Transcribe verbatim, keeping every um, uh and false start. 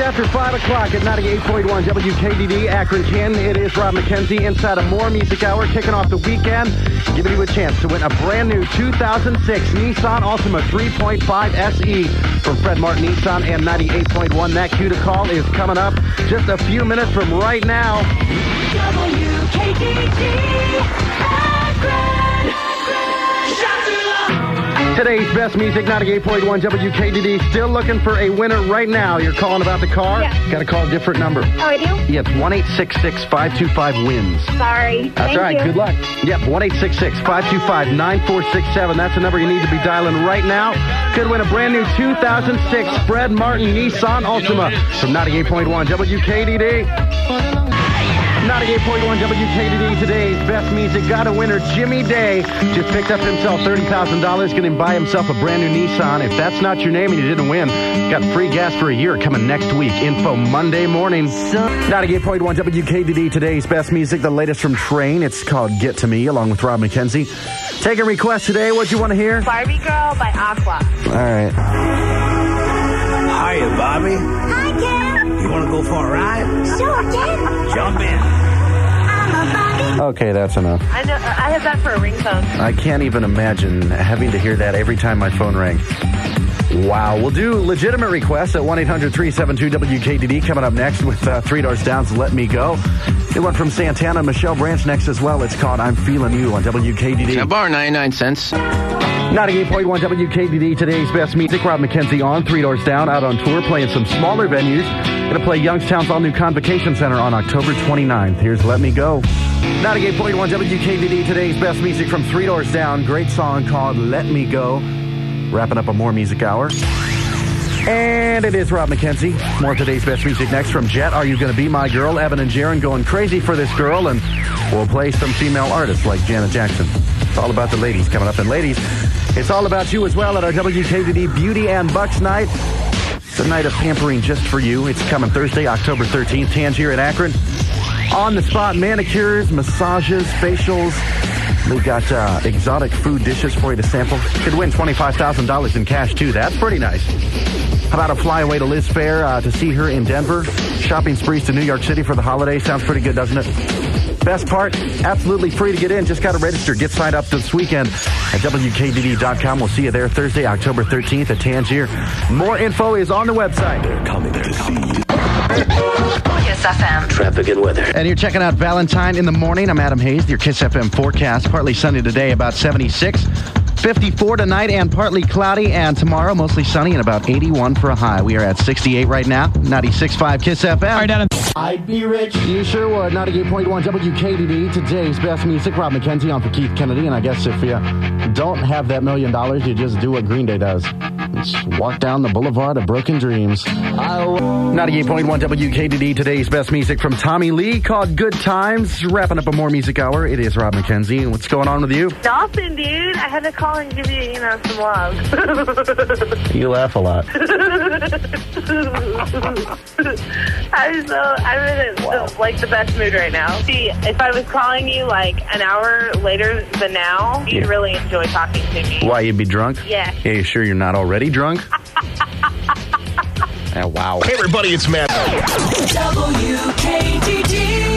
after five o'clock at ninety-eight point one W K D D, Akron, Ken. It is Rob McKenzie inside a More Music Hour, kicking off the weekend, giving you a chance to win a brand new two thousand six Nissan Altima three point five S E from Fred Martin Nissan and ninety-eight point one. That cue to call is coming up just a few minutes from right now. W K D D, Akron, Akron. Today's best music, ninety-eight point one W K D D. Still looking for a winner right now. You're calling about the car? Yeah. Got to call a different number. Oh, I do? Yeah, it's one eight six six, five two five, wins. Sorry. That's Thank all right. you. Good luck. Yep, one eight six six, five two five, nine four six seven. That's the number you need to be dialing right now. Could win a brand new two thousand six Fred Martin Nissan Altima from ninety-eight point one W K D D. ninety-eight point one W K D D, today's best music. Got a winner. Jimmy Day just picked up himself thirty thousand dollars. Going to buy himself a brand new Nissan. If that's not your name and you didn't win, got free gas for a year coming next week. Info Monday morning. ninety-eight point one W K D D, today's best music. The latest from Train. It's called Get To Me, along with Rob McKenzie. Taking requests today. What you want to hear? Barbie Girl by Aqua. All right. Hiya, Bobby. Hi, Ken. You want to go for a ride? Sure, Ken. Jump in. I'm a Barbie. Okay, that's enough. I know. I have that for a ringtone. I can't even imagine having to hear that every time my phone rings. Wow. We'll do legitimate requests at one eight hundred, three seven two, W K D D. Coming up next with uh, Three Doors Down's Let Me Go. It went from Santana, Michelle Branch next as well. It's called I'm Feeling You on W K D D. That bar, ninety-nine cents. ninety-eight point one W K D D, today's best music. Rob McKenzie on Three Doors Down, out on tour, playing some smaller venues. Going to play Youngstown's all-new Convocation Center on October twenty-ninth. Here's Let Me Go. ninety-eight point one W K D D, today's best music from Three Doors Down. Great song called Let Me Go. Wrapping up a More Music Hour. And it is Rob McKenzie. More of today's best music next from Jet. Are You Gonna Be My Girl? Evan and Jaron going crazy for this girl. And we'll play some female artists like Janet Jackson. It's all about the ladies coming up. And ladies, it's all about you as well at our W K D D Beauty and Bucks Night. It's a night of pampering just for you. It's coming Thursday, October thirteenth. Tangier in Akron. On the spot, manicures, massages, facials. They've got uh, exotic food dishes for you to sample. Could win twenty-five thousand dollars in cash, too. That's pretty nice. How about a flyaway to Liz Fair uh, to see her in Denver? Shopping sprees to New York City for the holiday. Sounds pretty good, doesn't it? Best part, absolutely free to get in. Just got to register. Get signed up this weekend at W K D D dot com. We'll see you there Thursday, October thirteenth at Tangier. More info is on the website. They're coming to see you. Kiss F M. Traffic and weather. And you're checking out Valentine in the morning. I'm Adam Hayes, your Kiss F M forecast. Partly sunny today, about seventy-six. fifty-four tonight and partly cloudy, and tomorrow mostly sunny and about eighty-one for a high. We are at sixty-eight right now. ninety-six point five Kiss F M. All right, Adam. I'd be rich. You sure would. ninety-eight point one W K D D. Today's best music. Rob McKenzie on for Keith Kennedy. And I guess if you don't have that million dollars, you just do what Green Day does. Just walk down the boulevard of broken dreams. ninety-eight point one W K D D. Today's best music from Tommy Lee called Good Times. Wrapping up a More Music Hour. It is Rob McKenzie. What's going on with you? Nothing, dude. I had to call and give you, you know, some love. You laugh a lot. I'm so, I'm in a, wow. like the best mood right now. See, if I was calling you like an hour later than now, you'd yeah. really enjoy talking to me. Why, you'd be drunk? Yeah. Yeah, you sure you're not already drunk? Oh, wow. Hey, everybody, it's Matt. W K D D.